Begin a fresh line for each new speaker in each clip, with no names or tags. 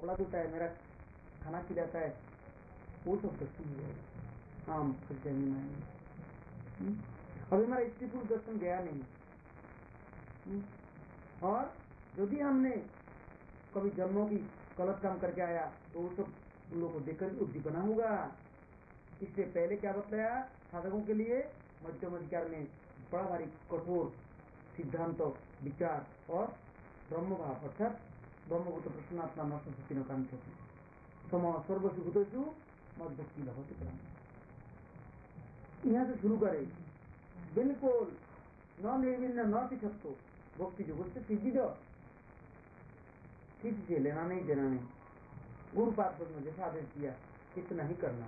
कपड़ा धोता है, मेरा खाना खिलाता है, वो सब दर्शन हो जाएगा। हाँ, फिर जन्म आएंगे। अभी हमारा स्त्री पुरुष दर्शन गया नहीं। और यदि हमने कभी जन्मों की गलत काम करके आया तो वो सब उन लोगों को देखकर उद्दीपना होगा। इससे पहले क्या बताया साधकों के लिए मध्यम अधिकार में बड़ा भारी कठोर सिद्धांत विचार और ब्रह्म भाव अर्थात ब्रह्मभूत प्रसन्नात्मा न संस्कृति न कांत सम सर्वसुभूतेषु मद भक्ति लभते प्राण। यहाँ से शुरू करें, बिल्कुल न निर्विन्न न तिष्ठतो भक्ति जो उससे सीधी जो किसी से लेना नहीं देना नहीं, गुरुपाद में जैसा आदेश दिया इतना ही करना,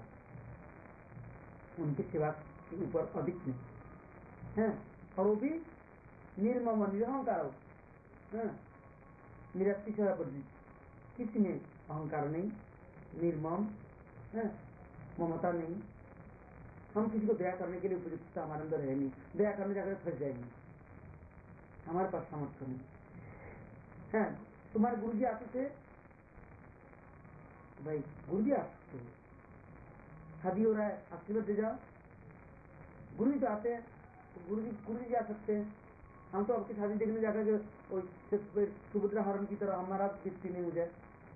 उनकी सेवा के ऊपर अधिक नहीं है। और वो भी निर्मम निरहंकार हो, निरतिशय पर किसी में अहंकार नहीं, निर्मम है, ममता नहीं। हम किसी को दया करने के लिए उपयुक्तता हमारे अंदर है नहीं, दया करने जाकर फंस जाएंगे, हमारे पास सामर्थ्य नहीं है। तुम्हारे गुरु जी आते थे भाई, गुरु जी आते थे, शादी हो रहा है आशीर्वाद दे जाओ, गुरु जी तो आते हैं, तो गुरु जी जा सकते हैं। हम तो आपकी शादी देखने जाकर सुभद्रा हरण की तरह हमारा किस्ती नहीं हो जाए।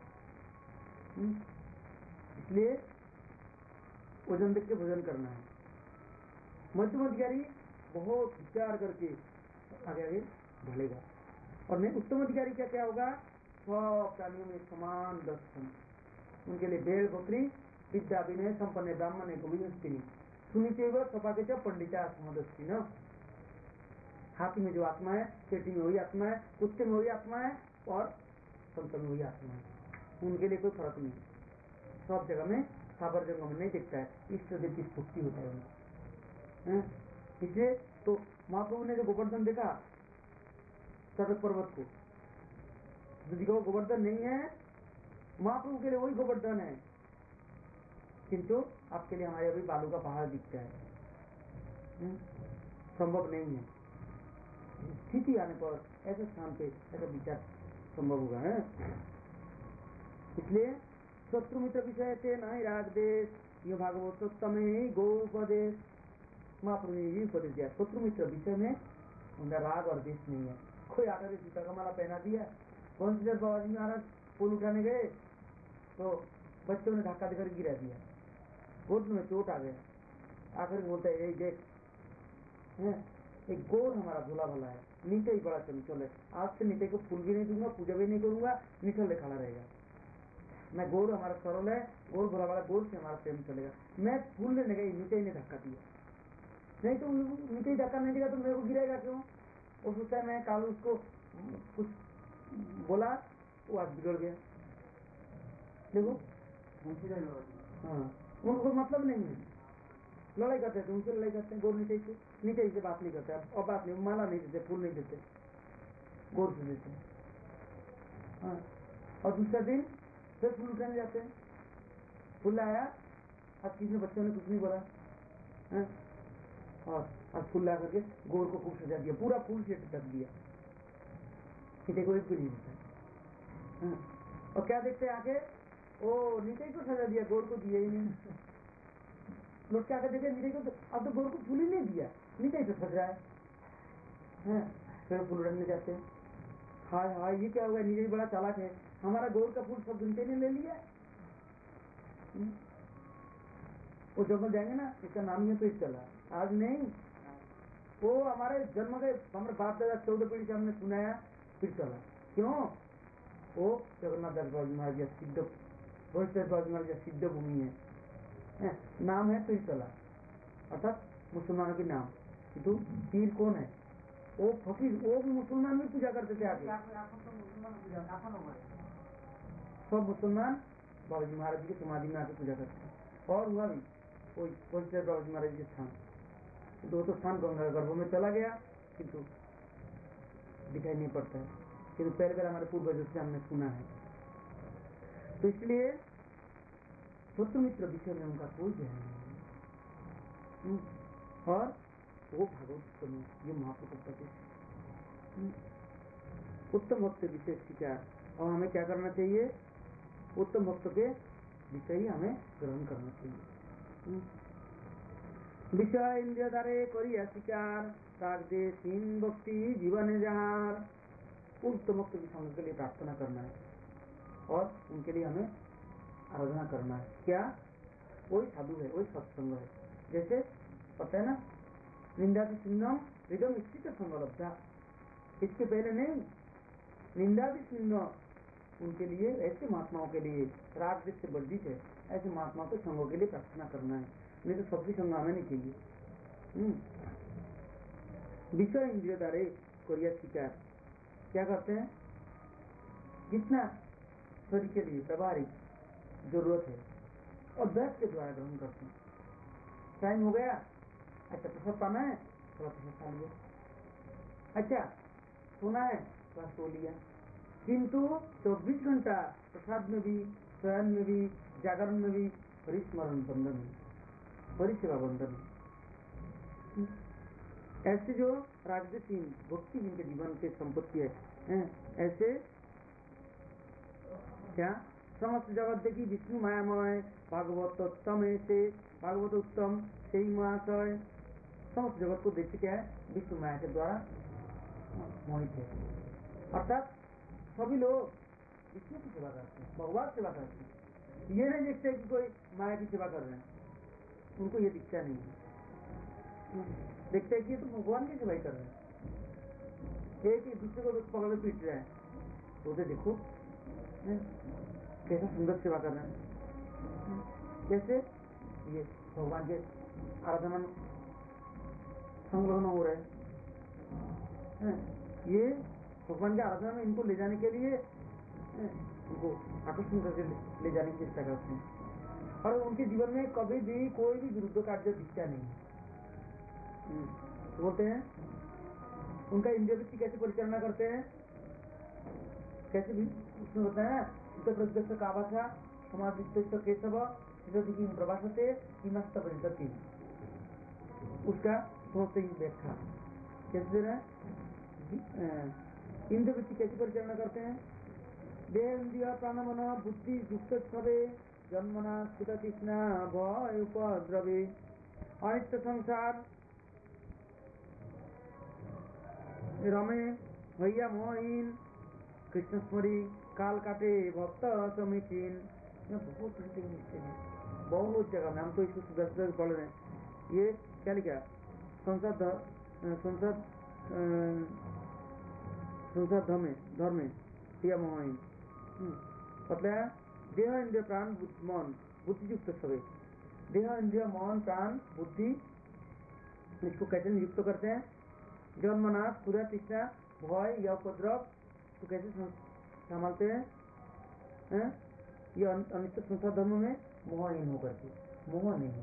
इसलिए वजन देख के भोजन करना है। मध्यम अधिकारी बहुत विचार करके आगे आगे बढ़ेगा। और नहीं उत्तम अधिकारी क्या क्या होगा, सब प्राणियों में समान दर्शन, उनके लिए भेड़ बकरी विद्या विनय संपन्न ब्राह्मण गोविंदस्थिनी सुनीते व सपा के पंडिता समदस्ती न। हाथी में जो आत्मा है, पेटी में वही आत्मा है, कुत्ते में वही आत्मा है और संत में वही आत्मा है। उनके लिए कोई फर्क नहीं, सब जगह में साबर जगह में नहीं दिखता है। इष्ट देव की स्फूर्ति होता है उनको। इसलिए तो महाप्रभु ने जो गोवर्धन देखा सड़क पर्वत को, जिसको गोवर्धन नहीं है महाप्रभु के लिए वही गोवर्धन है, किंतु आपके लिए हमारे अभी बालू का पहाड़ दिखता है। संभव नहीं है, स्थिति आने पर ऐसे स्थान पे ऐसा विचार संभव होगा है। इसलिए शत्रु मित्र विषय से नहीं राग देश, ये भागवतोत्तम ही गो उपदेश, महाप्रभु ने ये उपदेश दिया। शत्रु मित्र विषय में उनका राग और देश नहीं है। कोई आकर सीता का माला पहना दिया, बंशीधर बाबा जी महाराज फूल उठाने गए तो बच्चों ने धक्का देकर गिरा दिया, घुटने में चोट आ गया, आकर बोलता है यही देख एक गौर हमारा भोला भला है, नीचे ही बड़ा चंचल है, आज से नीचे को फूल भी नहीं दूंगा, पूजा भी नहीं करूंगा, निकल खड़ा रहेगा। मैं गौर हमारा सरल है, गौर भोला वाला, गौर से हमारा प्रेम चलेगा। मैं फूल लेने गई, नीचे ही नहीं धक्का दिया, नहीं तो नीचे ही धक्का नहीं देगा तो मेरे को गिरेगा क्यों। वो सोचता है मैं काल उसको कुछ बोला वो आज बिगड़ गया। देखो हाँ, उनको मतलब नहीं है, लड़ाई करते थे, उनसे लड़ाई करते हैं। गौर नीचे से बात नहीं करते, अब बात नहीं, माला नहीं देते, फूल नहीं देते, गौर से देते हैं। हाँ, और दूसरा दिन फिर फूल उठाने जाते हैं, फूल आया, अब किसी बच्चों ने कुछ नहीं बोला और अब फूल ला करके गौर को खूब सजा दिया, पूरा फूल से ढक दिया, किसी को एक भी नहीं देता। और क्या देखते हैं आके, ओ नीचे को सजा दिया, गौर को दिया ही नहीं। लोग क्या कर देते नीचे को, अब तो गौर को फूल ही नहीं दिया, नीचे से सज रहा है। फिर फूल उड़ने जाते हैं, हाय हाय ये क्या हुआ, नीचे बड़ा चालाक है, हमारा गौर का फूल सब नीचे ने ले लिया। वो जंगल जाएंगे ना, इसका नाम ही है तो इस चला, आज नहीं, वो हमारे जन्म के हमारे बाप दादा 14 पीढ़ी से हमने सुनाया, फिर चला। क्यों? वो जगन्नाथ दास बाबू महाराज सिद्ध बाबू महाराज सिद्ध भूमि है, नाम है फिर चला, अर्थात मुसलमानों के नाम। तो पीर कौन है? वो फकीर, वो भी मुसलमान भी पूजा करते थे आगे, सब मुसलमान बाबा जी महाराज जी की समाधि में आके पूजा करते हैं। और हुआ भी कोई बाबा जी महाराज के स्थान, दो तो स्थान गंगा गर्भ में चला गया किंतु दिखाई नहीं पड़ता है, किंतु पहले पहले हमारे पूर्वजों से हमने सुना है। तो इसलिए शत्रु मित्र विषय में उनका कोई ध्यान नहीं। और वो भागवत में ये महाप्रभु उपदेश, उत्तम भक्त विशेष विचार। और हमें क्या करना चाहिए? उत्तम भक्त के विषय ही हमें ग्रहण करना चाहिए। विषय इंद्रिय द्वारे करिया शिकार राग देशीन भक्ति जीवन जहार। उत्तम भक्त की संग के लिए प्रार्थना करना है और उनके लिए हमें आराधना करना है। क्या? वही साधु है, वही सत्संग है। जैसे पता है ना, निंदा की सिन्नम हृदय निश्चित संगलब्धा, इसके पहले नहीं, निंदा भी सिन्न उनके लिए, ऐसे महात्माओं के लिए राग देश से वर्जित है, ऐसे महात्माओं के संगों के लिए प्रार्थना करना है, नहीं तो सबकी संग हमें नहीं चाहिए। विषय इंद्रिय द्वारे कोरिया शिकार, क्या करते हैं? जितना शरीर के लिए व्यवहारिक जरूरत है और बैठ के द्वारा ग्रहण करते हैं। टाइम हो गया, अच्छा प्रसाद पाना है, थोड़ा प्रसाद खा लिया, अच्छा सोना है, थोड़ा सो लिया। किंतु 24 घंटा प्रसाद में भी, शयन में भी, जागरण में भी हरिस्मरण बंधन है, हरिसेवा बंधन है। ऐसे जो राजदेशी भक्ति जिनके जीवन के संपत्ति है, ऐसे क्या समस्त जगत देखी विष्णु मायामय भागवतोत्तम, ऐसे भागवत उत्तम से ही महाशय समस्त जगत को देखते क्या है? विष्णु माया के द्वारा मोहित है। अर्थात सभी लोग विष्णु की सेवा करते हैं, भगवान सेवा करते हैं। ये नहीं देखते कि कोई माया की सेवा कर रहे हैं, उनको ये दिखता नहीं है। देखते हैं कि ये तो भगवान की सेवा ही कर रहे हैं। एक ही दूसरे को पकड़ के पीट रहे हैं, तो देखो कैसा सुंदर सेवा कर रहे हैं, कैसे ये भगवान के आराधना में संलग्न हो रहे हैं। ये भगवान के आराधना में इनको ले जाने के लिए उनको आकर्षण करके ले जाने की चेष्टा करते हैं, और उनके जीवन में कभी भी कोई भी विरुद्ध कार्य दिखता नहीं। बोलते हैं उनका इंद्रिय वृत्ति कैसे परिचालना करते हैं, कैसे भी उसमें बताया ना, प्रत्यक्ष कावासा समाधित केशव प्रभाषते किमस्त परिषति, उसका समझते ही व्याख्या कैसे दे रहे हैं। इंद्रिय वृत्ति कैसे परिचालना करते हैं? देह इंद्रिय प्राण मन बुद्धि युक्त छवे जन्मना स्थित तृष्णा भय उपद्रवे अनित्य संसार रमे भैया मोहिन कृष्ण स्मरी काल काटे भक्त समीचीन। बहुत बहुत जगह में हम तो इसको सुधार पढ़ रहे हैं। ये क्या लिखा? संसद धर्म भैया मोहिन मतलब देह इंद्रिय प्राण मन बुद्धि युक्त सभी, देह इंद्रिय मन प्राण बुद्धि इसको कैसे नियुक्त करते हैं? जन्मना क्षुधा तृष्णा भय या उपद्रव तो कैसे संभालते हैं? ये अनित्य संसार धर्म में मोहहीन होकर के, मोह नहीं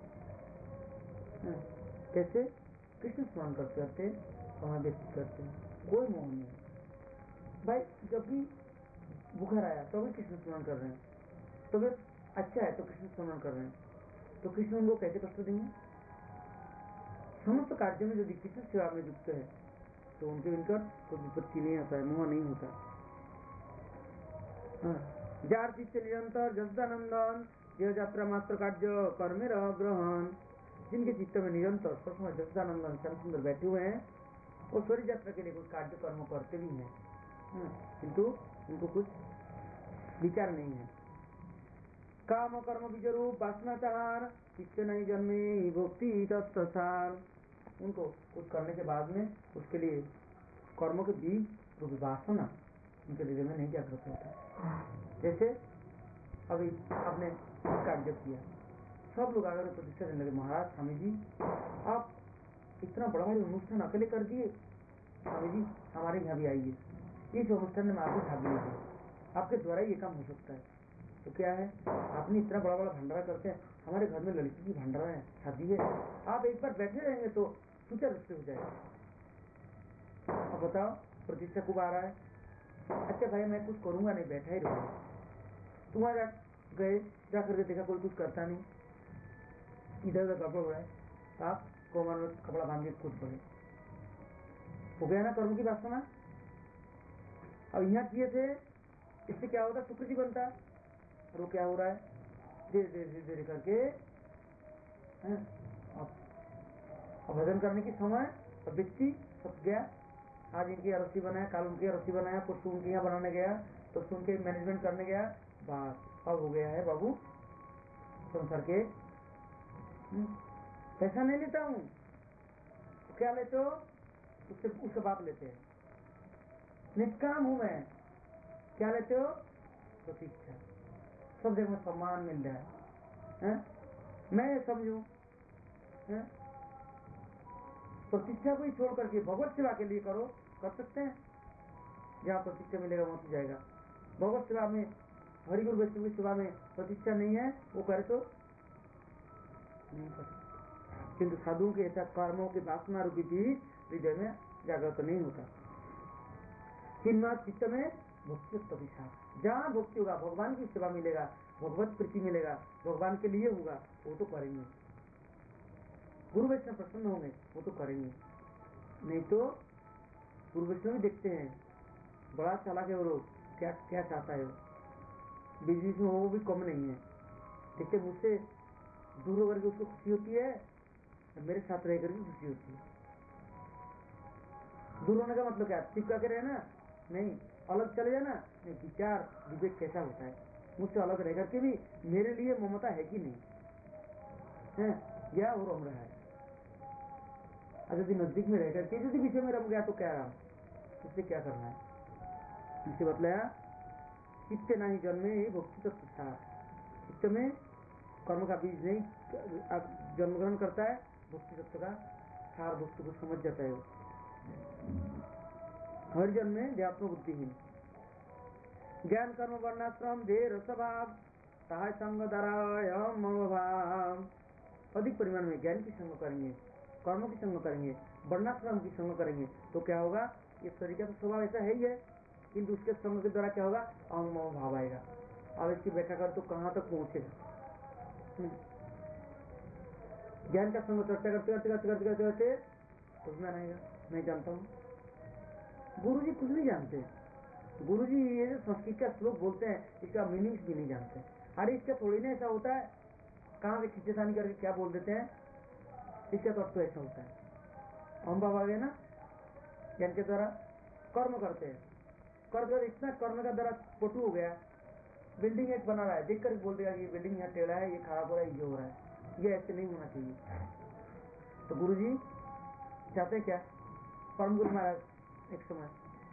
कैसे कृष्ण स्मरण करते समय व्यतीत करते हैं, कोई मोह नहीं है। भाई जब भी बुखार आया तो भी कृष्ण स्मरण कर रहे हैं, तो फिर अच्छा है तो कृष्ण स्मरण कर रहे हैं, तो कृष्ण उनको कैसे कष्ट देंगे? समस्त कार्य में यदि कृष्ण सेवा में युक्त है तो उनके निकट कोई विपत्ति नहीं आता है, मोह नहीं होता। जार चित्त निरंतर जसदानंदन यह यात्रा मात्र कार्य कर्मे ग्रहण, जिनके चित्त में निरंतर सबसमय जसदानंदन श्याम सुंदर बैठे हुए हैं, वो स्वर्ग यात्रा के लिए कुछ कार्य कर्म करते भी हैं, किंतु उनको कुछ विचार नहीं है। काम कर्म बीजरूप वासनाचार चित्त नहीं जन्मे भक्ति तत्सार, उनको कुछ करने के बाद में उसके लिए कर्मों के बीज रूप वासना उनके हृदय में नहीं जागृत होता। जैसे अभी आपने कार्य किया, सब लोग आकर प्रतिष्ठा देने लगे, महाराज स्वामी जी आप इतना बड़ा भारी अनुष्ठान अकेले कर दिए, स्वामी जी हमारे यहाँ भी आइए, इस अनुष्ठान में आपको भाग लीजिए, आपके द्वारा ये काम हो सकता है। तो क्या है, आपने इतना बड़ा बड़ा भंडारा करते हैं, हमारे घर में लड़की की भंडारा है, शादी है, आप एक बार बैठे रहेंगे तो सुचारू रूप से हो जाएगा। अब बताओ प्रतिष्ठा कब आ रहा है? अच्छा भाई मैं कुछ करूंगा नहीं, बैठा ही रहूंगा। तुम्हारा गए जाकर के देखा कोई कुछ करता नहीं, इधर उधर गड़बड़ हो रहा है, आप कोमर में कपड़ा बांध के खुद पड़े, हो गया ना कर्म की वासना। अब यहाँ किए थे, इससे क्या होता? सुकृति बनता, और वो क्या हो रहा है, धीरे धीरे धीरे धीरे करके अब भजन करने की समय, अब व्यक्ति सब गया, आज इनकी रस्सी बनाया, कल उनकी रस्सी बनाया, कुछ उनके यहाँ बनाने गया, तो उनके मैनेजमेंट करने गया, बस अब हो गया है बाबू संसार के। पैसा नहीं लेता हूं, क्या लेते हो, उससे बात लेते हैं, निष्काम हूं मैं, क्या लेते हो, प्रतीक्षा, सब जगह में सम्मान मिल रहा है, मैं ये समझू प्रतीक्षा को ही छोड़ करके भगवत सेवा के लिए करो, कर सकते हैं, जहां प्रतीक्षा मिलेगा वहां जाएगा। भगवत सेवा में, हरिगुरु वैष्णव की सेवा में प्रतीक्षा नहीं है, वो करे तो नहीं कर सकते। किंतु साधुओं के ऐसा कर्मों की वासना रूपी चीज हृदय में जागृत नहीं होता। चिन्माद चित्त में भक्ति तभिषा, जहां भक्ति होगा, भगवान की सेवा मिलेगा, भगवत प्रीति मिलेगा, भगवान के लिए होगा, वो तो करेंगे, गुरु वैष्णव प्रसन्न होंगे, वो तो करेंगे। नहीं तो गुरु वैष्णव भी देखते हैं, बड़ा चालाक है वो लोग, क्या क्या चाहता है, बिजनेस में वो भी कम नहीं है, देखते मुझसे दूर होकर के उसको खुशी होती है, मेरे साथ रह करके खुशी होती है। दूर होने का मतलब क्या, चिपका के रहना नहीं, अलग चले जाना नहीं, विचार विवेक कैसा होता है, मुझसे अलग रह करके भी मेरे लिए ममता है कि नहीं है, या वो रम रहा है। यदि नजदीक में रह करके यदि पीछे में रम गया तो क्या राम, इससे क्या करना है, इसे बतलाया, चित्त नहीं जन्मे ही भक्ति तत्व था, चित्त में कर्म का बीज नहीं जन्म ग्रहण करता है, भक्ति तत्व का सार वस्तु को समझ जाता है। हर जन्म में व्यात्म बुद्धिहीन, ज्ञान कर्म वर्णाश्रम दे रसभाव सहाय संग दरायम मनोभाव, अधिक परिमाण में ज्ञान की संग करेंगे, कर्मों की संग करेंगे, वर्णाश्रम की संग करेंगे, तो क्या होगा, ये शरीर का तो स्वभाव ऐसा है ही है, किंतु उसके संग के द्वारा क्या होगा, अहम भाव आएगा। अब इसकी व्याख्या कर तो कहां तक पहुंचेगा, ज्ञान का संग चर्चा करते करते करते करते करते करते उसमें आएगा, मैं जानता हूं, गुरुजी कुछ नहीं जानते, गुरुजी ये जो संस्कृत का श्लोक बोलते हैं इसका मीनिंग्स भी नहीं जानते। अरे इसका थोड़ी ना ऐसा होता है, कहां से खिंचतानी करके क्या बोल देते हैं, इसका तो अर्थ ऐसा होता है। हम बाबा गए ना, ज्ञान के द्वारा कर्म करते हैं, कर इतना कर्म का द्वारा पटु हो गया, बिल्डिंग एक बना रहा है, देख कर बोल देगा कि बिल्डिंग यहाँ टेढ़ा है, ये खराब हो रहा है, ये हो रहा है, ये ऐसे नहीं होना चाहिए। तो गुरुजी चाहते क्या, परम गुरु महाराज एक समय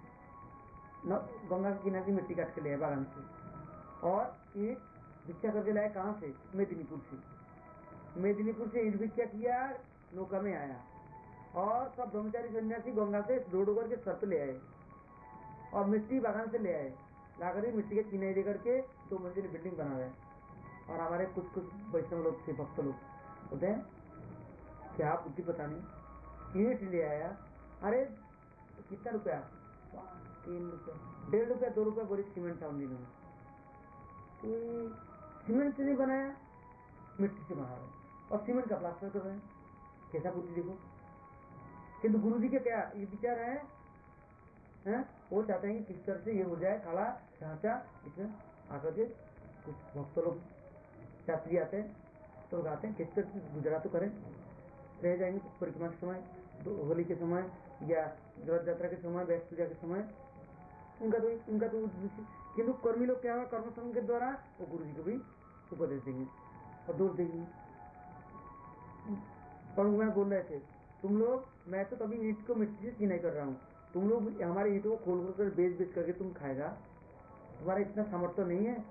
गंगा के किनारे मिट्टी काट के ले आए बागान से, और ईट भिक्षा करके लाए, कहां से, मेदिनीपुर से, मेदिनीपुर से ईट भिक्षा किया, नौका में आया, और सब ब्रह्मचारी सन्यासी गंगा से रोड करके सर पे ले आए, और मिट्टी बागान से ले आए, लाकर मिट्टी के किनारे दे करके 2 मंजिल बिल्डिंग बना रहे। और हमारे कुछ कुछ वैष्णव लोग थे, भक्त लोग बोलते हैं क्या बुद्धि पता नहीं, ईट ले आया, अरे कितना रुपया, 3 रुपया, 1.5 रुपया, 2 रुपया बोरी सीमेंट था उन दिनों में, तो सीमेंट से नहीं बनाया, मिट्टी से बना रहे, और सीमेंट का प्लास्टर कर रहे हैं, कैसा बुद्धि देखो। किंतु गुरु जी के क्या ये विचार है, वो चाहते हैं कि किस तरह से ये हो जाए खाला ढांचा, इसमें आकर के कुछ भक्त लोग यात्री आते हैं तो लोग आते हैं, किस तरह से गुजरा तो करें, रह जाएंगे परिक्रमा के समय, होली के समय, या रथ यात्रा के समय, व्यास पूजा के समय, उनका तो किंतु कर्मी लोग क्या हुआ, कर्म संघ के द्वारा वो गुरु जी को भी उपदेश देंगे और दोष देंगे। पर बोल रहे थे, तुम लोग, मैं तो कभी ईंट को मिट्टी से चिनाई कर रहा हूँ, तुम लोग हमारे ईंटों को खोल कर बेच बेच करके तुम खाएगा, तुम्हारा इतना सामर्थ्य नहीं है।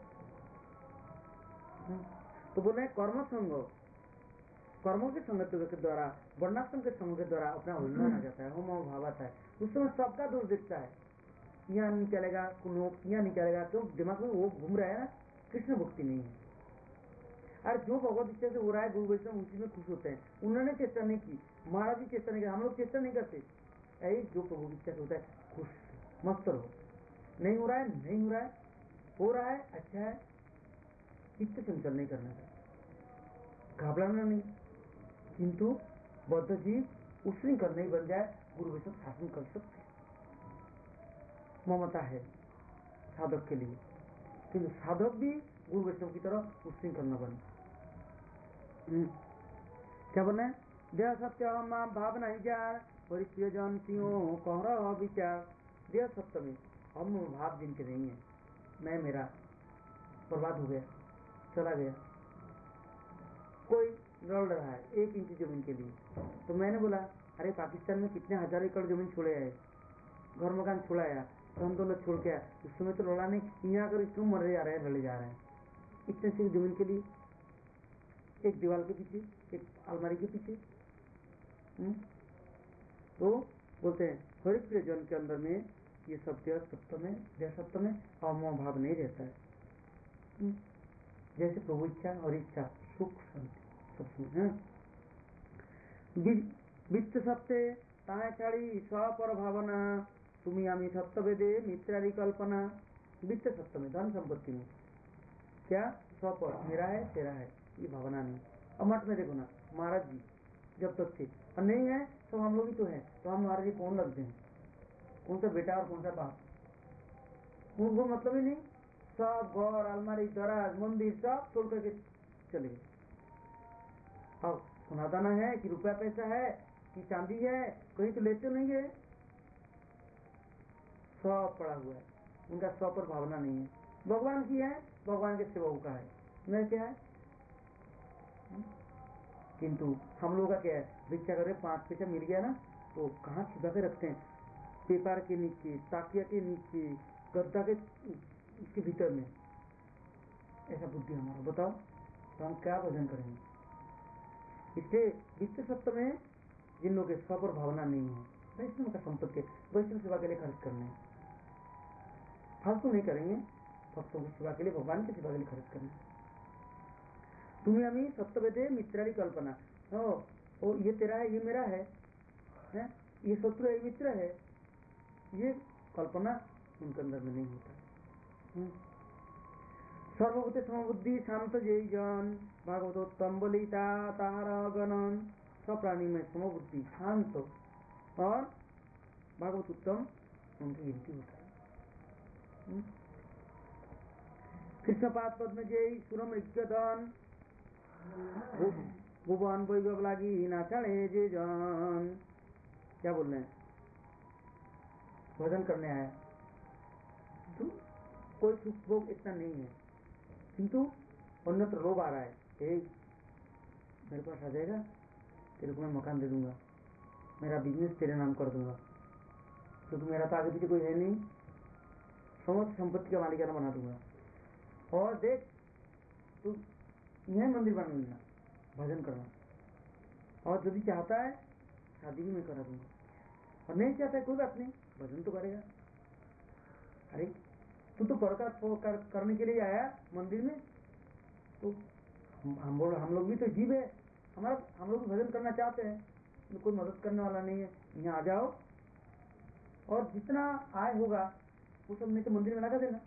तो बोल रहे हैं कर्म संग, कर्मों के संगत के द्वारा, वर्णाश्रम के संग के द्वारा अपना उल्लंघन आ जाता है, होम भाव आता है, उस समय सबका दोष दिखता है, यहाँ नहीं चलेगा, यहाँ नहीं चलेगा, तो दिमाग में वो घूम रहा है ना, कृष्ण भक्ति नहीं है। अरे जो भगवत इच्छा से हो रहा है, गुरु वैष्णव उसी में खुश होते हैं, उन्होंने चेष्टा नहीं की, महाराज जी चेष्टा नहीं किया, हम लोग चेष्टा नहीं करते, ऐ जो प्रभु इच्छा से होता है खुश मस्त रहो, नहीं हो रहा है नहीं हो रहा है, हो रहा है अच्छा है, चित्त चंचल नहीं करना चाहिए, घबराना नहीं, किंतु बद्ध जीव उश्रृंखल नहीं बन जाए, गुरु वैष्णव शासन कर सकते, ममता है साधक के लिए, किंतु साधक भी गुरु वैष्णव की तरह उच्छृंखल न बने। क्या बोलना है? देह सत्य मां भावना विचार परिप्रिय जन सिंह कह विचार। देह सत्य में हम भाव जिनके नहीं है, मैं मेरा बर्बाद हो गया, चला गया। कोई लड़ रहा है 1 इंच जमीन के लिए, तो मैंने बोला अरे पाकिस्तान में कितने 1000 एकड़ जमीन छोड़े है, घर मकान छोड़ाया, तो हम दोनों छोड़ के आए, उस समय तो लड़ा नहीं। यहाँ आकर क्यों मरे जा रहे हैं, लड़े जा रहे हैं इतने सी जमीन के लिए, एक दीवार के पीछे, एक अलमारी के पीछे। तो बोलते हैं हरिप्रिय जन के अंदर में ये सत्य सत्य में देह सत्य में अमोह भाव नहीं रहता है। जैसे प्रभु इच्छा और इच्छा सुख शांति सब है। वित्त सत्य ताए छाड़ी स्वपर भावना तुम्हें आमी सत्य वेदे मित्रारी कल्पना। वित्त सत्य में धन संपत्ति में क्या स्वपर मेरा है तेरा है ये भावना नहीं। अब मठ में देखो ना महाराज जी जब तक थे और नहीं है तो हम लोग ही तो हैं, तो हम महाराज जी कौन लगते हैं, कौन सा बेटा और कौन सा बाप, उनको मतलब ही नहीं। सब घर अलमारी दराज मंदिर सब छोड़ करके चले गए। अब सुनादाना है कि रुपया पैसा है कि चांदी है, कहीं तो लेते नहीं है, सब पड़ा हुआ है, उनका स्व पर भावना नहीं है। भगवान की है, भगवान के सेवक का है, मैं क्या है। किंतु हम लोग का क्या है, भिक्षा करके 5 पैसा मिल गया ना तो कहाँ छिपा के रखते हैं, पेपर के नीचे, ताकिया के नीचे, गद्दा के इसके भीतर में। ऐसा बुद्धि हमारा, बताओ तो हम क्या भजन करेंगे। इसलिए वित्त सत्य में जिन लोगों के स्व पर भावना नहीं है, वैष्णव का संपत्ति वैष्णव सेवा के लिए खर्च करने हैं, फालतू नहीं करेंगे, भक्तों की सेवा के लिए, भगवान की सेवा के लिए खर्च करना। तुम्हें अमी सत्य वेदे मित्रारी कल्पना, ओ ये तेरा है ये मेरा है, ये शत्रु है ये मित्र है, ये कल्पना उनके अंदर में नहीं होता। सर्वभूते समबुद्धि शांत जय जन भागवतोत्तम बलिता तारा गणन। सब प्राणी में समबुद्धि शांत और भागवत उत्तम उनकी गिनती होता है। कृष्णपाद पद्म जय सुरम ऋग्यदन भुवन वैभव लागी नाचने जे जन। क्या बोल रहे हैं, भजन करने आया तो कोई सुख भोग इतना नहीं है, किंतु अन्यत्र लोभ आ रहा है, मेरे पास आ जाएगा तेरे को मैं मकान दे दूंगा, मेरा बिजनेस तेरे नाम कर दूंगा, क्योंकि मेरा तो आगे पीछे कोई है नहीं, समस्त संपत्ति का मालिकाना बना दूंगा, और देख तू यह मंदिर बना लेना, भजन करना, और यदि चाहता है शादी भी मैं करा दूंगा, और नहीं चाहता है कोई बात नहीं, भजन तो करेगा। अरे तू तो परोपकार करने के लिए आया मंदिर में, तो हम लोग भी तो जीव है, हम लोग भी भजन करना चाहते हैं, तो कोई मदद करने वाला नहीं है, यहाँ आ जाओ और जितना आय होगा वो सब नहीं तो मंदिर में लगा देना।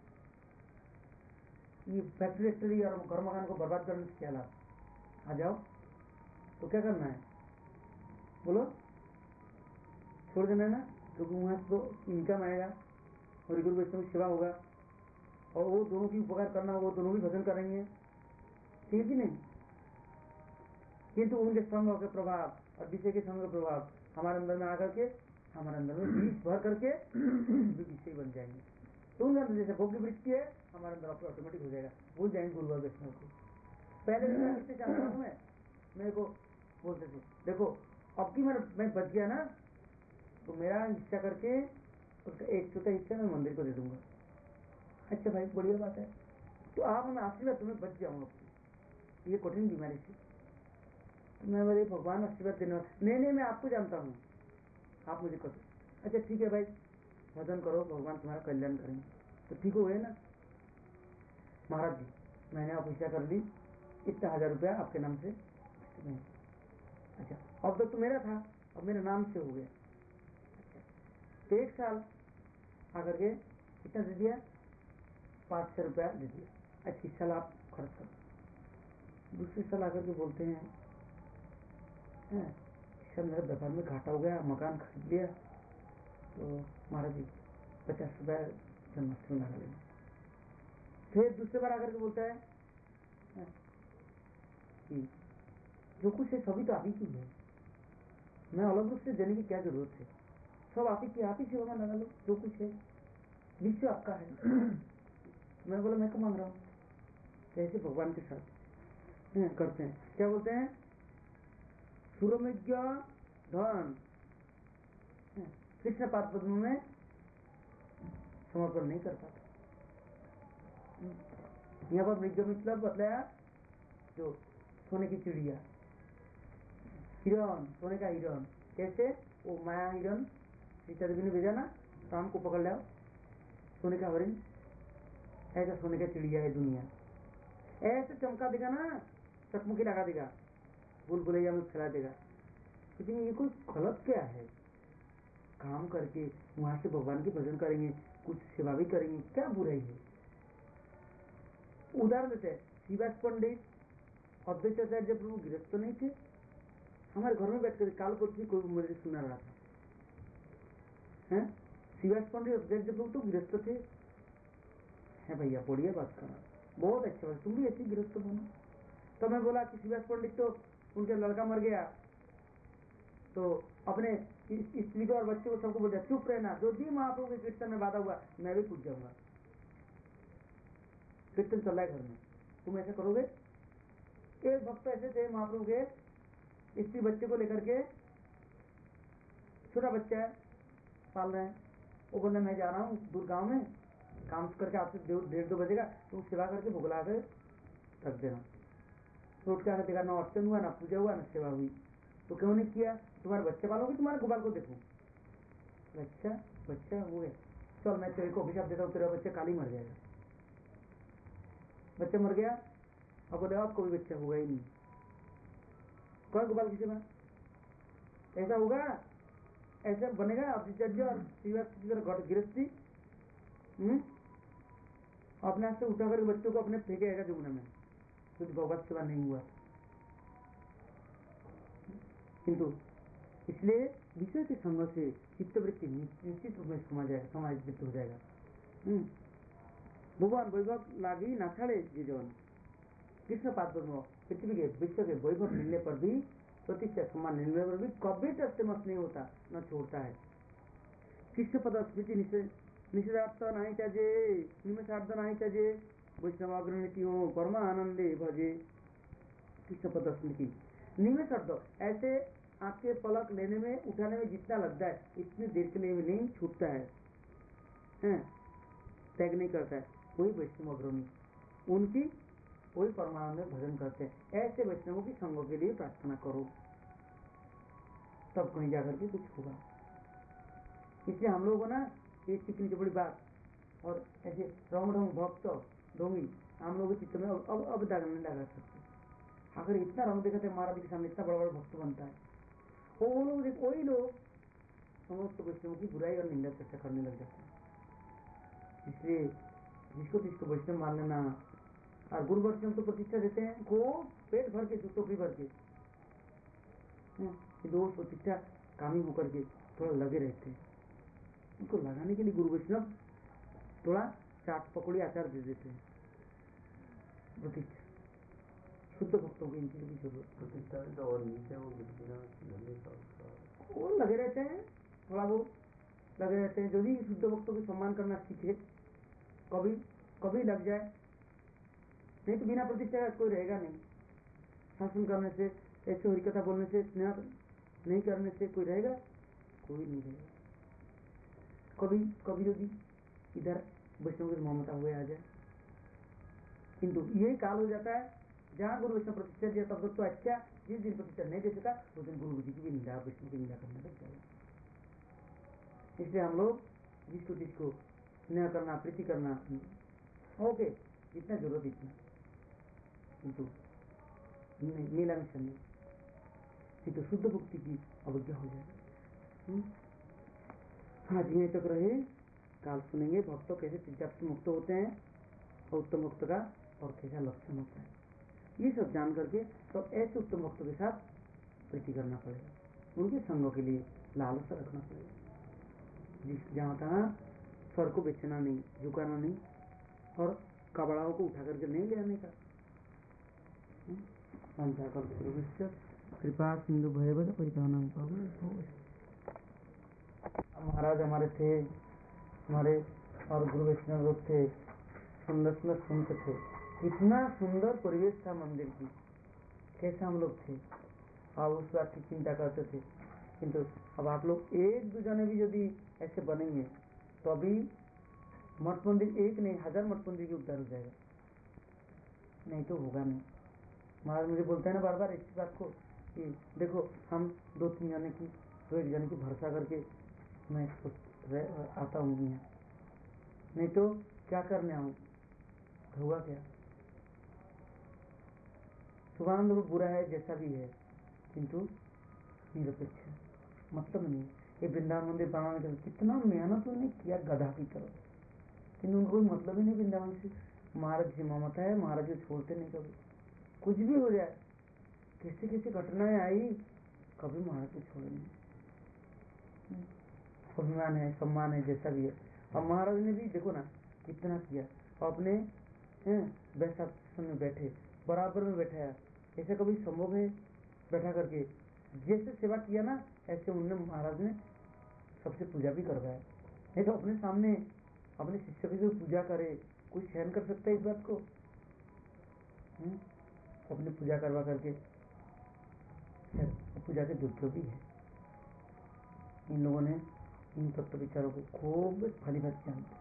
ये फैक्ट्री और घर मकान को बर्बाद करने से क्या लाभ, आ जाओ। तो क्या करना है बोलो, छोड़ देना है ना, क्योंकि वहां तो इनकम आएगा और गुरु वैष्णव की सेवा होगा, और वो दोनों की उपकार करना, वो दोनों भी भजन करेंगे, ठीक ही नहीं। किंतु उनके संग के प्रभाव और विषय के संग का प्रभाव हमारे अंदर में आकर के हमारे अंदर में बीज भर करके विषय बन जाएंगे, तो उनके अंदर जैसे भोग्य वृत्ति है हमारे अंदर ऑटोमेटिक हो जाएगा, भूल जाएंगे गुरु वैष्णव को। पहले किससे जानता हूँ मैं, मेरे को बोलते थे देखो अब की मैं बच गया ना तो मेरा हिस्सा करके उसका 1/4 हिस्सा मैं मंदिर को दे दूंगा। अच्छा भाई बढ़िया बात है, तो आप हमें आशीर्वाद तुम्हें बच जाऊंगा ये कठिन बीमारी से। तो मैं बोले भगवान आशीर्वाद देने वाला नहीं, मैं आपको जानता हूँ, आप मुझे करो। अच्छा ठीक है भाई भजन करो, भगवान तुम्हारा कल्याण करेंगे, तो ठीक हो गए ना। महाराज जी मैंने आप हिस्सा कर ली, इतना 1000 रुपया आपके नाम से। अच्छा अब तो मेरा था, अब मेरे नाम से हो गया। अच्छा तो 1 साल आकर के कितना दे दिया, 500 रुपया दे दिया। अच्छा इस साल आप खर्च करो। दूसरे साल आकर के बोलते हैं इस साल मेरे व्यापार में घाटा हो गया, मकान खरीद लिया, तो महाराज जी 50 रुपया जन्माष्टमी लगा लेना। फिर दूसरे बार आकर के बोलता है कि जो कुछ है सभी तो आप ही की है, मैं अलग रूप से देने की क्या जरूरत है, सब आप ही की, आप ही सेवा में लगा लो, जो कुछ है विश्व आपका है। मैं बोला मैं क्यों मांग रहा हूँ, ऐसे भगवान के साथ करते हैं। क्या बोलते हैं, सुरमिज्ञ धन कृष्ण पाद पद्म में समर्पण नहीं कर पाता। यहाँ पर मृग मतलब बतलाया जो सोने की चिड़िया, हिरण, सोने का हिरण, कैसे वो माया हिरण सीता देवी ने भेजा ना, राम को पकड़ लिया, सोने का हरिण, ऐसा सोने का चिड़िया है दुनिया, ऐसे चमका देगा ना, चकमुकी लगा देगा, भूल भुलैया में फैला देगा। लेकिन ये कोई गलत क्या है, काम करके वहां से भगवान के भजन करेंगे, कुछ सेवा भी करेंगे, क्या बुराई है। उदाहरण देते हैं, शिवास पंडित अद्वैताचार्य प्रभु गृहस्थ तो नहीं थे, हमारे घर में बैठकर काल को कोई मुझे सुना रहा था, हैं शिवास पंडित अद्वैत प्रभु तो गृहस्थ थे, है भैया बढ़िया बात करा, बहुत अच्छा बात, तुम भी ऐसी गृहस्थ बनो। तो मैं बोला कि शिवास पंडित तो उनके लड़का मर गया तो अपने स्त्री को और बच्चे को सबको बोल, चुप रहना, जो भी महाप्रभु के कीर्तन में बाधा हुआ मैं भी कूद जाऊंगा, कीर्तन चल रहा है घर में, तुम ऐसा करोगे। एक भक्त ऐसे थे महाप्रभु के, स्त्री बच्चे को लेकर के, छोटा बच्चा है पाल रहे हैं, वो बोले मैं जा रहा हूँ दूर गांव में, काम करके आपसे 1:30-2 बजेगा, तुम सेवा करके भुगला के रख देना। तो उठ के आकर देखा ना अर्चन हुआ, ना पूजा हुआ, ना सेवा हुई। तो क्यों नहीं किया, तुम्हारे बच्चे पालोगे, तुम्हारे गोपाल को देखो। अच्छा बच्चा हो गया, चल मैं तेरे को अभिशाप देता हूँ, तेरा बच्चा काली मर जाएगा। बच्चा मर गया, अब बोले आपको भी बच्चा होगा ही नहीं, कौन गोपाल की सेवा, ऐसा होगा, ऐसा बनेगा अभिचर्य और गृहस्थी। अपने हाथ से उठाकर बच्चों को अपने फेंकेगा जमुना में, कुछ भगवत सेवा नहीं हुआ। किंतु इसलिए विषय के संग से चित्तवृत्ति निश्चित रूप में समाजित हो जाएगा। भगवान वैभव लागी ना छाड़े जीवन, कृष्ण पाद पद्म पृथ्वी के विश्व के वैभव मिलने पर भी, प्रतिष्ठा सम्मान मिलने पर भी कभी तस्तमस्त नहीं होता, न छोड़ता है। कृष्ण पद स्मृति निषेधार्थ नहीं त्याजे, निमेषार्थ नहीं त्याजे, वैष्णवाग्रनीति हो परम आनंदे भजे। कृष्ण पद स्मृति निमेषार्थ, ऐसे आपके पलक लेने में उठाने में जितना लगता है इतनी देर के लिए नहीं छूटता है, त्याग नहीं करता है, वही वैष्णव अग्रणी, उनकी वही परमानंद में भजन करते हैं। ऐसे वैष्णवों की संगों के लिए प्रार्थना करो, तब कहीं जाकर के कुछ होगा। इसलिए हम लोगों को ना ये चिकनी चपड़ी बात और ऐसे रंग ढंग भक्त ढोंगी हम लोगों के चित्त में अब दाग नहीं लगा सकते। अगर इतना रंग देखते महाराज के सामने इतना बड़ा बड़ा भक्त बनता है, वो लोग वही लोग समस्त वैष्णवों की बुराई और निंदा चर्चा करने लग जाते हैं। इसलिए जिसको वैष्णव मान लेना, और गुरु वैष्णव तो प्रतिष्ठा देते हैं को पेट भर के, टोकरी भर के, दोस्त प्रतिष्ठा कामी होकर के थोड़ा लगे रहते हैं, उनको लगाने के लिए गुरु वैष्णव थोड़ा चाट पकौड़ी आचार दे देते हैं। प्रतिष्ठा शुद्ध भक्तों की इन चीजों की जरूरत, प्रतिष्ठा तो और नीचे वो लगे रहते हैं, थोड़ा बहुत लगे रहते हैं। यदि शुद्ध भक्तों को सम्मान करना सीखे, कभी कभी लग जाए, नहीं तो बिना प्रतिष्ठा का कोई रहेगा नहीं। शासन करने से, ऐसे हरिकथा बोलने से, स्नेह नहीं करने से कोई रहेगा, कोई नहीं रहेगा। कभी कभी यदि इधर वैष्णव की ममता हुए आ जाए, किंतु यही काल हो जाता है जहां गुरु वैष्णव प्रतिष्ठा दिया तब तक तो अच्छा, जिस दिन प्रतिष्ठा नहीं दे सका उस दिन गुरु जी की भी निंदा, वैष्णव की निंदा करने लग जाएगा। इसलिए हम लोग जिसको स्नेह करना, प्रीति करना, ओके जितना जरूरत इतना, किंतु नीला में नहीं, नहीं तो शुद्ध भक्ति की अवज्ञा हो जाएगी। हाँ जी, तक रहे, काल सुनेंगे भक्तों कैसे चिंता मुक्त होते हैं और उत्तम भक्त का और कैसा लक्षण होता है, ये सब जान करके तो ऐसे उत्तम भक्तों के साथ प्रीति करना पड़ेगा, उनके संगों के लिए लालसा रखना पड़ेगा। जिस जहाँ तहाँ स्वर को बेचना नहीं, झुकाना नहीं, और कबड़ाओं को उठा करके नहीं ले आने का। वाञ्छाकल्पतरुभ्यश्च कृपा सिंधु भयवद परितानं पावनं। महाराज हमारे थे, हमारे और गुरु वैष्णव लोग थे, सुंदर सुंदर संत थे, इतना सुंदर परिवेश था मंदिर की, कैसे हम लोग थे और उस बात की चिंता करते थे। किंतु अब आप लोग एक दो जने भी यदि ऐसे बनेंगे तो अभी मठ मंदिर एक नहीं 1000 मठ मंदिर की उद्धार हो जाएगा, नहीं तो होगा नहीं। महाराज मुझे बोलते हैं ना बार बार इसी बात को कि देखो हम 2-3 जने की 2-1 जने की भरोसा करके मैं आता हूँ यहाँ, नहीं तो क्या करने आऊँ, होगा क्या। सुभानंद रूप बुरा है जैसा भी है, किंतु निरपेक्ष है, मतलब नहीं। ये वृंदावन मंदिर बनाने के लिए कितना मेहनत उन्होंने किया गधा की तरह, किंतु उनको मतलब ही नहीं वृंदावन से। महाराज जी ममता है, महाराज जी छोड़ते नहीं कभी, कुछ भी हो जाए, कैसे कैसे घटनाएं आई, कभी महाराज को छोड़े नहीं। अभिमान है, सम्मान है, जैसा भी है। और महाराज ने भी देखो ना कितना किया, अपने बैठक में बैठे, बराबर में बैठाया, ऐसे कभी संभव है बैठा करके जैसे सेवा किया ना, ऐसे उनने महाराज ने सबसे पूजा भी करवाया। नहीं तो अपने सामने अपने शिष्य की पूजा करे, कोई सहन कर सकता है इस बात को? अपने पूजा करवा करके पूजा के योग्य भी है। इन लोगों ने इन तत्व विचारों को खूब फली भर जानते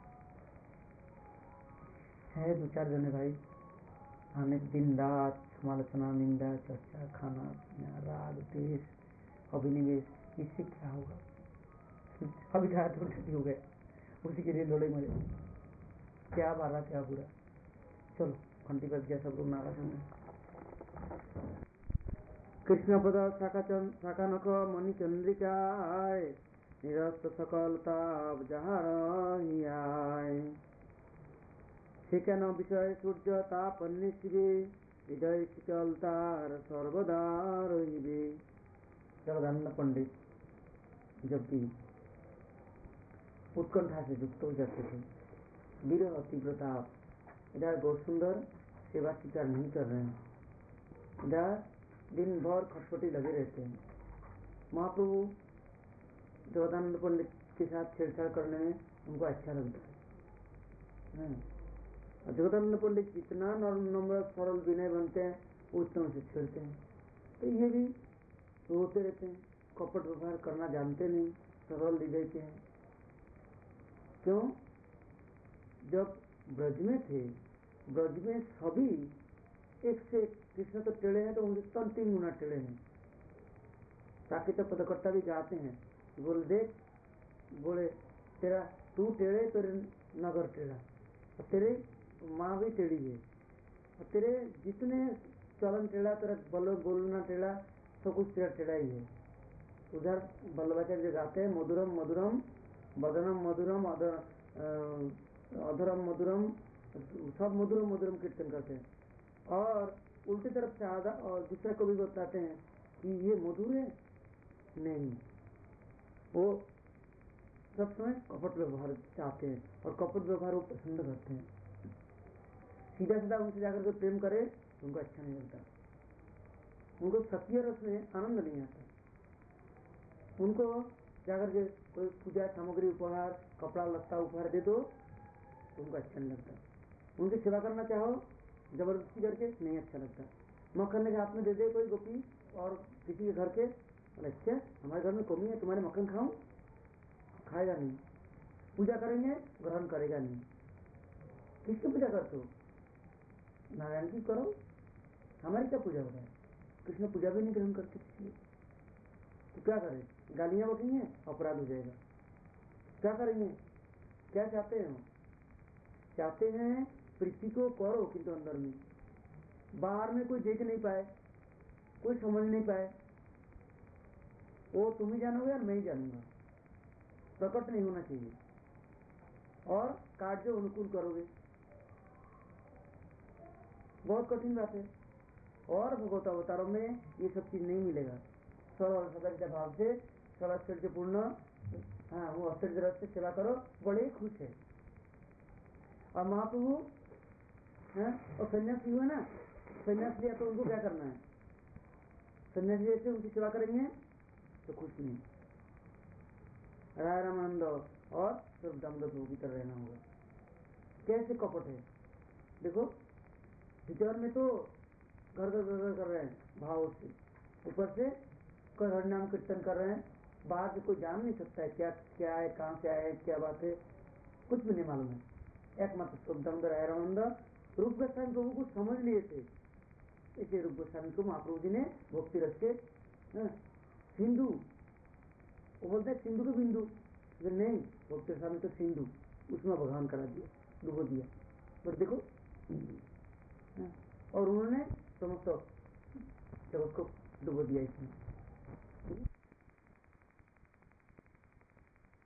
है। 2-4 जने भाई आने दिन रात समालोचना, निंदा, चर्चा, खाना पीना, राग द्वेष, अभिनिवेश, इससे क्या होगा? अभी कहा थोड़ी हो गए, उसी के लिए लड़े मरे, क्या बारा क्या बुरा। चलो घंटी बज गया, सब लोग नाराज होंगे। कृष्ण पद शाखानक मणि चंद्रिकाय निरस्त सकलता যাহার হিয়ায় সে কেন বিষয় সূর্য তাপ শিবে হৃদয় শীতল তার সর্বদা রহিবে। जगदानंद पंडित जब भी उत्कंठा से युक्त हो जाते थे, विरह तीव्रता, इधर गौरसुंदर सेवा स्वीकार नहीं कर रहे हैं, इधर दिन भर खटपटी लगे रहते हैं। महाप्रभु जगदानंद पंडित के साथ छेड़छाड़ करने में उनको अच्छा लगता है। जगदानंद पंडित जितना नम्र सरल विनय बनते हैं उतना उसे छेड़ते हैं, तो ये भी रोते रहते हैं, कपट व्यवहार करना जानते नहीं, सरल हृदय के हैं। क्यों? जब ब्रज में थे, ब्रज में सभी एक से कृष्ण तो टेढ़े हैं, तो उनके तन 3 गुना टेढ़े हैं। ताकि तो पदकर्ता भी जाते हैं, बोले देख, बोले तेरा तू टेढ़े, तेरे नगर टेढ़ा, और तेरे माँ भी टेढ़ी है, और तेरे जितने चलन टेढ़ा, तेरा बोलना टेढ़ा, सब कुछ तेरा टेढ़ा ही है। उधर वल्लभाचार्य गाते हैं मधुरम मधुरम वदनम मधुरम अधरम मधुरम, सब मधुरम मधुरम कीर्तन करते हैं। और उल्टी तरफ से आधा और दूसरा को भी बताते हैं कि ये मधुर है, नहीं, वो सब समय कपट व्यवहार चाहते हैं और कपट व्यवहार वो पसंद करते हैं। सीधा सीधा उनसे जाकर के प्रेम करे तो उनको अच्छा नहीं लगता, उनको सत्य रस में आनंद नहीं आता। उनको जाकर के कोई पूजा सामग्री उपहार, कपड़ा लत्ता उपहार दे दो तो उनको अच्छा नहीं लगता। उनकी सेवा करना चाहो जबरदस्ती करके, नहीं अच्छा लगता। मक्खन के हाथ में दे दे कोई गोपी और किसी के घर के, अच्छा हमारे घर में कमी है, तुम्हारे मक्खन खाऊं, खाएगा नहीं। पूजा करेंगे, ग्रहण करेगा नहीं। किसकी पूजा करते हो? नारायण की करो, हमारी क्या पूजा हो रहा है? कृष्ण पूजा भी नहीं ग्रहण करते किसी, तो क्या करें? गालियां बकेंगे, अपराध हो जाएगा। क्या करेंगे? क्या चाहते हैं? चाहते हैं प्रीति को करो, किंतु अंदर में, बाहर में कोई देख नहीं पाए, कोई समझ नहीं पाए, वो तुम ही जानोगे और मैं ही जानूंगा, प्रकट नहीं होना चाहिए। और कार्य अनुकूल करोगे, बहुत कठिन बात है। और भगवत अवतारों में ये सब चीज नहीं मिलेगा। सरल और सदा भाव से सरल पूर्ण, वो अश्चर्य रस से सेवा करो, बड़े खुश है। और महाप्रभु और सन्यासी हुए ना, सन्यास लिया तो उनको क्या करना है? सन्यासी जैसे उनकी सेवा करेंगे तो कुछ नहीं। राधा रामानंद और सिर्फ दामोदर प्रभु की तरह रहना होगा। कैसे कपट है देखो, भीतर में तो घर कर रहे हैं भाव से, ऊपर से कोई हरिनाम कीर्तन कर रहे हैं, बाहर से कोई जान नहीं सकता है क्या क्या है, कहाँ से आए, क्या बात है, कुछ भी नहीं मालूम है। एकमात्र शुभ दामोदर रामानंद रूप गोस्वामी प्रभु को समझ लिए थे, इसलिए रूप गोस्वामी को महाप्रभु जी ने भक्ति रख के सिंधु, वो बोलते हैं सिंधु के बिंदु, नहीं भक्ति गोस्वामी तो सिंधु, उसमें भगवान करा दिया, डुबो दिया। बस देखो, और उन्होंने समस्त जगत को डुबो दिया इसमें।